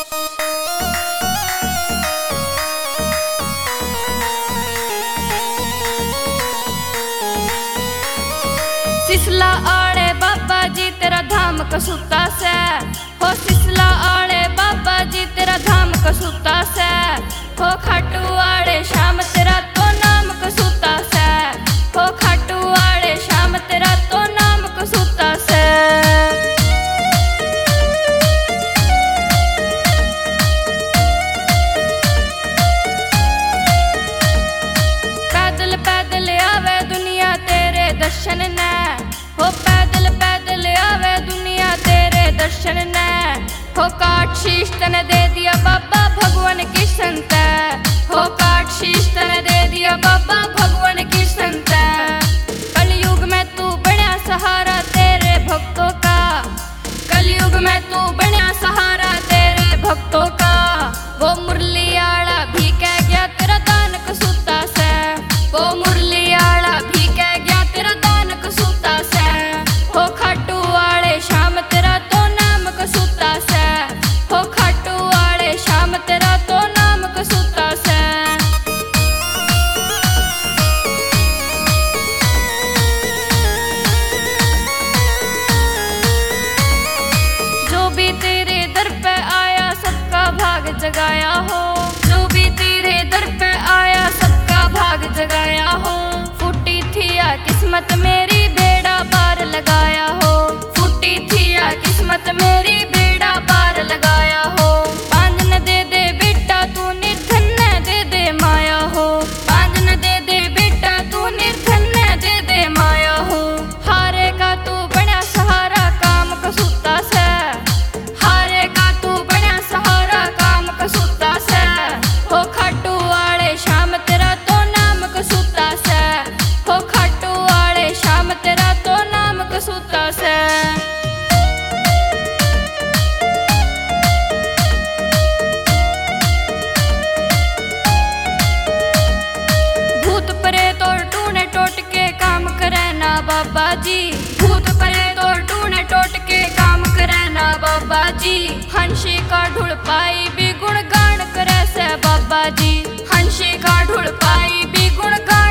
सिसला आड़े बाबा जी तेरा धाम कसूता से हो। सिसला आड़े बाबा जी तेरा धाम कसूता से हो। खाटू आड़े श्याम तेरा तो नाम कसूता से हो। खाटू आड़े श्याम तेरा तो नाम कसूता से। पैदल पैदल आवे दुनिया तेरे दर्शन ने हो। पैदल पैदल आवे दुनिया तेरे दर्शन ने हो। काट शीश तने दे दिया बाबा भगवान की संत हो। काट शीश तने दे दिया बाबा भगवान की संत। कलयुग में तू बड़ा सहारा तेरे भक्तों का। कलयुग में तू बड़ा सहारा तेरे भक्तों का। वो मुरली आला भी कह गया तेरा दान कसूता से। वो मुरली आला भी कह गया तेरा दान कसूता से हो। खाटू आड़े श्याम तेरा तो नाम कसूता से हो। खाटू आड़े श्याम तेरा तो नाम कसूता से। जो भी तेरे दर पे आया सबका भाग जगाया हो। जो भी तेरे दर पे आया सबका भाग जगाया हो। फूटी थी या किस्मत मेरी बेड़ा पार लगाया हो। फूटी थी या किस्मत मेरी बेड़ा पार लगाया हो। पांज न दे दे बेटा तू निर्धन न दे दे माया हो। पांज न दे दे बेटा तू निर्धन न दे दे माया हो। हारे का तू बड़ा सहारा काम कसूता से। हारे का तू बड़ा सहारा काम कसूता से हो। खाटू आड़े श्याम तेरा तो नाम कसूता से हो। खाटू आड़े श्याम तेरा तो नाम कसूता से। भूत प्रेत और टूने टोट के काम करे ना बाबा जी। भूत प्रेत और टूने टोट के काम करे ना बाबा जी। हंसी का ढुल पाई भी गुणगान करे से बाबा जी। हंसी का ढुल पाई भी गुणगान